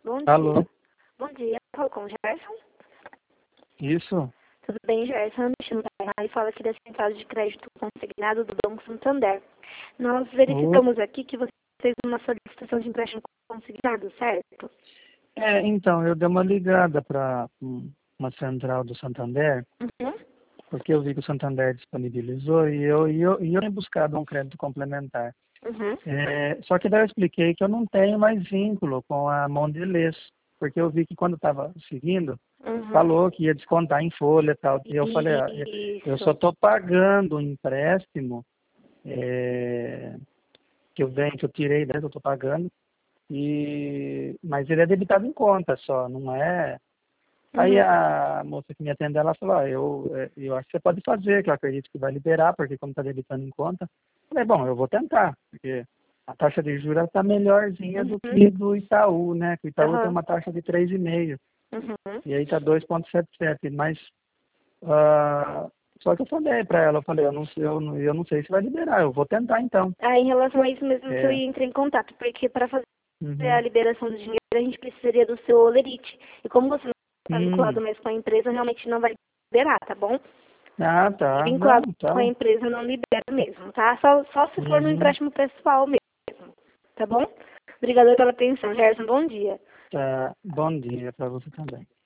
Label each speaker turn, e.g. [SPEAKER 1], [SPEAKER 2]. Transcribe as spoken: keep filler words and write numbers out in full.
[SPEAKER 1] Bom
[SPEAKER 2] Alô?
[SPEAKER 1] dia. Bom dia. Falo com o Gerson.
[SPEAKER 2] Isso?
[SPEAKER 1] Tudo bem, Gerson? Eu me chamo Tainá e falo aqui da Central de Crédito Consignado do Banco Santander. Nós
[SPEAKER 2] Oi.
[SPEAKER 1] verificamos aqui que você fez uma solicitação de empréstimo consignado, certo?
[SPEAKER 2] É, então, eu dei uma ligada para uma central do Santander,
[SPEAKER 1] Uhum.
[SPEAKER 2] porque eu vi que o Santander disponibilizou e eu, e eu, e eu tenho buscado um crédito complementar.
[SPEAKER 1] Uhum.
[SPEAKER 2] É, só que daí eu expliquei que eu não tenho mais vínculo com a Mondelez, porque eu vi que quando estava seguindo,
[SPEAKER 1] Uhum.
[SPEAKER 2] falou que ia descontar em folha e tal. E eu falei, ah, eu só
[SPEAKER 1] Isso.
[SPEAKER 2] estou pagando o empréstimo é, que eu venho, que eu tirei, né, que eu estou pagando. E, mas ele é debitado em conta só, não é. Aí
[SPEAKER 1] Uhum.
[SPEAKER 2] a moça que me atendeu, ela falou, ah, eu, eh, eu acho que você pode fazer, que eu acredito que vai liberar, porque como está debitando em conta. Eu falei, bom, eu vou tentar, porque a taxa de juros está melhorzinha do
[SPEAKER 1] Uhum.
[SPEAKER 2] que do Itaú, né? Que o Itaú tem
[SPEAKER 1] Aham.
[SPEAKER 2] uma taxa de três vírgula cinco
[SPEAKER 1] Uhum.
[SPEAKER 2] e aí está dois vírgula setenta e sete, mas ah, só que eu falei para ela, eu falei, eu não, sei, eu, não, eu não sei se vai liberar, eu vou tentar então.
[SPEAKER 1] Ah, em relação a isso mesmo que eu
[SPEAKER 2] É,
[SPEAKER 1] ia entrar em contato, porque para fazer a
[SPEAKER 2] uhum,
[SPEAKER 1] liberação do dinheiro a gente precisaria do seu olerite. E como você não está vinculado
[SPEAKER 2] hum,
[SPEAKER 1] mais com a empresa, realmente não vai liberar, tá bom?
[SPEAKER 2] ah,
[SPEAKER 1] E
[SPEAKER 2] tá,
[SPEAKER 1] vinculado
[SPEAKER 2] não,
[SPEAKER 1] com a
[SPEAKER 2] então,
[SPEAKER 1] empresa não libera mesmo, tá? Só, só se for no
[SPEAKER 2] uhum.
[SPEAKER 1] empréstimo pessoal mesmo, tá bom? Obrigada pela atenção, Gerson. Bom dia.
[SPEAKER 2] Tá, bom dia para você também.